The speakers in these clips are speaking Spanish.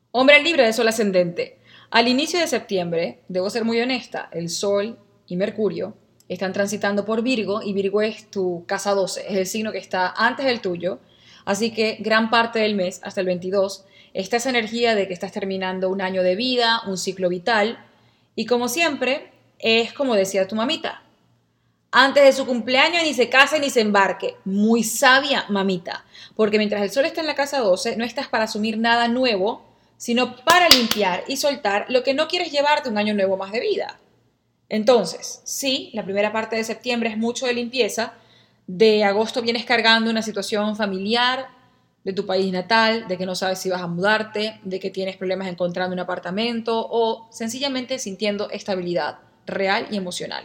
Hombre libre de sol ascendente. Al inicio de septiembre, debo ser muy honesta, el Sol y Mercurio están transitando por Virgo y Virgo es tu casa 12, es el signo que está antes del tuyo, así que gran parte del mes, hasta el 22, está esa energía de que estás terminando un año de vida, un ciclo vital y como siempre, es como decía tu mamita, antes de su cumpleaños ni se case ni se embarque. Muy sabia, mamita. Porque mientras el sol está en la casa 12, no estás para asumir nada nuevo, sino para limpiar y soltar lo que no quieres llevarte un año nuevo más de vida. Entonces, sí, la primera parte de septiembre es mucho de limpieza. De agosto vienes cargando una situación familiar de tu país natal, de que no sabes si vas a mudarte, de que tienes problemas encontrando un apartamento o sencillamente sintiendo estabilidad real y emocional.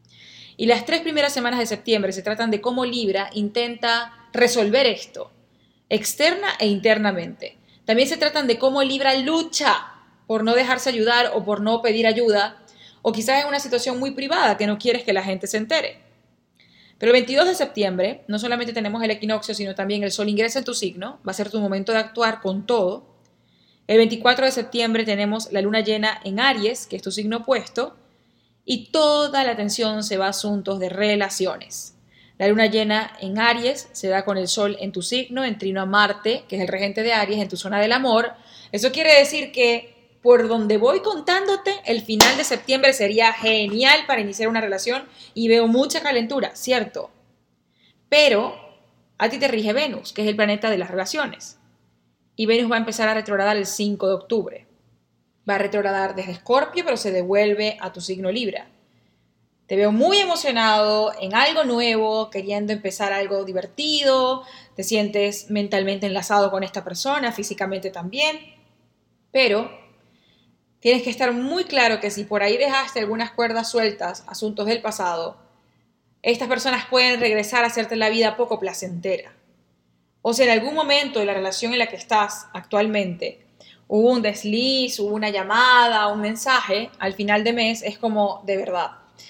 Y las 3 primeras semanas de septiembre se tratan de cómo Libra intenta resolver esto, externa e internamente. También se tratan de cómo Libra lucha por no dejarse ayudar o por no pedir ayuda, o quizás es una situación muy privada que no quieres que la gente se entere. Pero el 22 de septiembre no solamente tenemos el equinoccio, sino también el sol ingresa en tu signo, va a ser tu momento de actuar con todo. El 24 de septiembre tenemos la luna llena en Aries, que es tu signo opuesto, y toda la atención se va a asuntos de relaciones. La luna llena en Aries se da con el sol en tu signo, en trino a Marte, que es el regente de Aries, en tu zona del amor. Eso quiere decir que por donde voy contándote, el final de septiembre sería genial para iniciar una relación y veo mucha calentura, ¿cierto? Pero a ti te rige Venus, que es el planeta de las relaciones. Y Venus va a empezar a retrogradar el 5 de octubre. Va a retrogradar desde Escorpio, pero se devuelve a tu signo Libra. Te veo muy emocionado en algo nuevo, queriendo empezar algo divertido, te sientes mentalmente enlazado con esta persona, físicamente también, pero tienes que estar muy claro que si por ahí dejaste algunas cuerdas sueltas, asuntos del pasado, estas personas pueden regresar a hacerte la vida poco placentera. O si en algún momento de la relación en la que estás actualmente hubo un desliz, hubo una llamada, un mensaje, al final de mes es como, de verdad,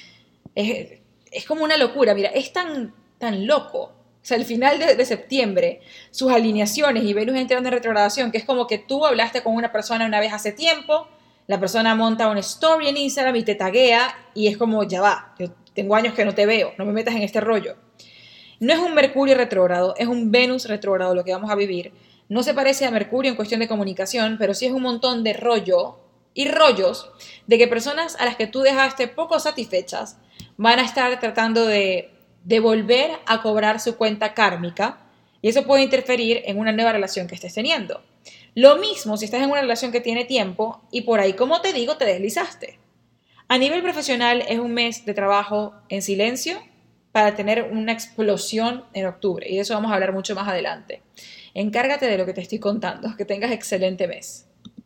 es como una locura. Mira, es tan loco. O sea, al final de septiembre, sus alineaciones y Venus entrando en retrogradación, que es como que tú hablaste con una persona una vez hace tiempo, la persona monta una story en Instagram y te taguea y es como, ya va, yo tengo años que no te veo, no me metas en este rollo. No es un Mercurio retrógrado, es un Venus retrógrado lo que vamos a vivir. No se parece a Mercurio en cuestión de comunicación, pero sí es un montón de rollo y rollos de que personas a las que tú dejaste poco satisfechas van a estar tratando de volver a cobrar su cuenta kármica y eso puede interferir en una nueva relación que estés teniendo. Lo mismo si estás en una relación que tiene tiempo y por ahí, como te digo, te deslizaste. A nivel profesional es un mes de trabajo en silencio para tener una explosión en octubre y de eso vamos a hablar mucho más adelante. Encárgate de lo que te estoy contando, que tengas excelente mes.